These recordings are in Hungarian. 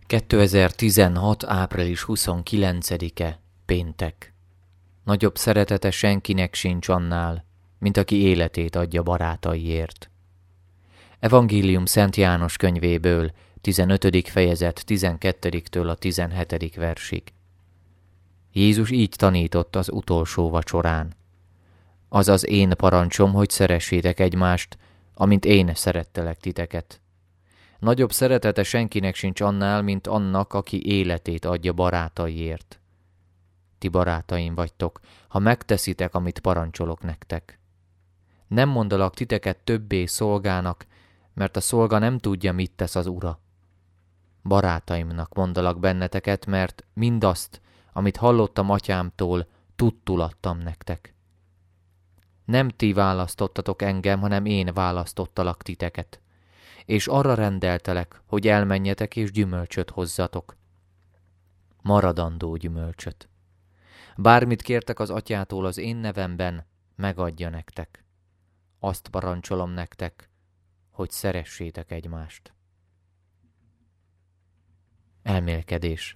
2016. április 29-e, péntek. Nagyobb szeretete senkinek sincs annál, mint aki életét adja barátaiért. Evangélium Szent János könyvéből, 15. fejezet 12-től a 17. versig. Jézus így tanított az utolsó vacsorán. Az az én parancsom, hogy szeressétek egymást, amint én szerettelek titeket. Nagyobb szeretete senkinek sincs annál, mint annak, aki életét adja barátaiért. Ti barátaim vagytok, ha megteszitek, amit parancsolok nektek. Nem mondalak titeket többé szolgának, mert a szolga nem tudja, mit tesz az ura. Barátaimnak mondalak benneteket, mert mindazt, amit hallottam atyámtól, tudtul adtam nektek. Nem ti választottatok engem, hanem én választottalak titeket, és arra rendeltelek, hogy elmenjetek és gyümölcsöt hozzatok. Maradandó gyümölcsöt. Bármit kértek az atyától az én nevemben, megadja nektek. Azt parancsolom nektek, hogy szeressétek egymást. Elmélkedés.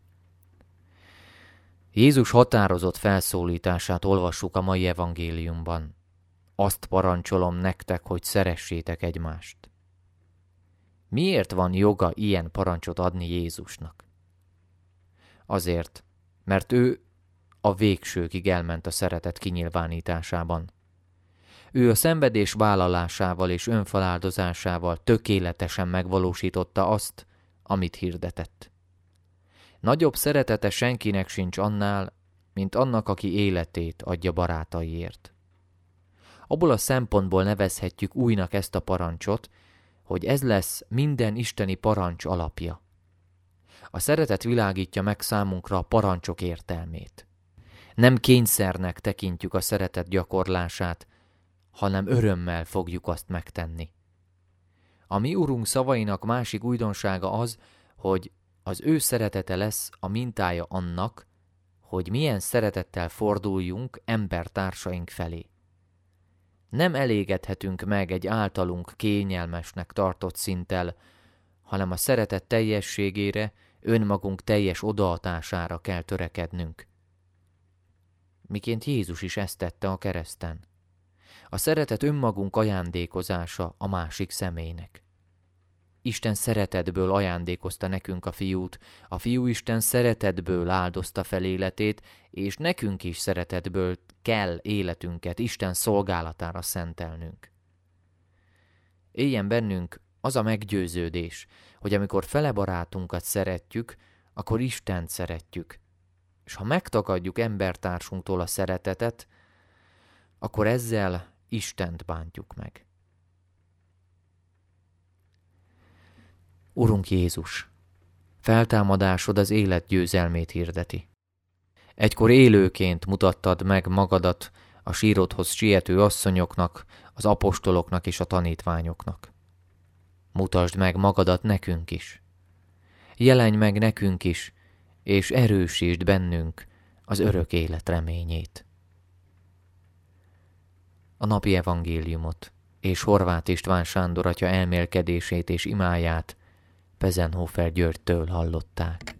Jézus határozott felszólítását olvassuk a mai evangéliumban. Azt parancsolom nektek, hogy szeressétek egymást. Miért van joga ilyen parancsot adni Jézusnak? Azért, mert ő a végsőkig elment a szeretet kinyilvánításában. Ő a szenvedés vállalásával és önfeláldozásával tökéletesen megvalósította azt, amit hirdetett. Nagyobb szeretete senkinek sincs annál, mint annak, aki életét adja barátaiért. Abból a szempontból nevezhetjük újnak ezt a parancsot, hogy ez lesz minden isteni parancs alapja. A szeretet világítja meg számunkra a parancsok értelmét. Nem kényszernek tekintjük a szeretet gyakorlását, hanem örömmel fogjuk azt megtenni. A mi Urunk szavainak másik újdonsága az, hogy az ő szeretete lesz a mintája annak, hogy milyen szeretettel forduljunk embertársaink felé. Nem elégedhetünk meg egy általunk kényelmesnek tartott szinttel, hanem a szeretet teljességére, önmagunk teljes odaadására kell törekednünk. Miként Jézus is ezt tette a kereszten. A szeretet önmagunk ajándékozása a másik személynek. Isten szeretetből ajándékozta nekünk a fiút, a fiúisten szeretetből áldozta fel életét, és nekünk is szeretetből kell életünket Isten szolgálatára szentelnünk. Éljen bennünk az a meggyőződés, hogy amikor fele barátunkat szeretjük, akkor Istent szeretjük, és ha megtagadjuk embertársunktól a szeretetet, akkor ezzel Istent bántjuk meg. Urunk Jézus, feltámadásod az élet győzelmét hirdeti. Egykor élőként mutattad meg magadat a sírodhoz siető asszonyoknak, az apostoloknak és a tanítványoknak. Mutasd meg magadat nekünk is. Jelenj meg nekünk is, és erősítsd bennünk az örök élet reményét. A napi evangéliumot és Horváth István Sándor atya elmélkedését és imáját Pezenhofer Györgytől hallották.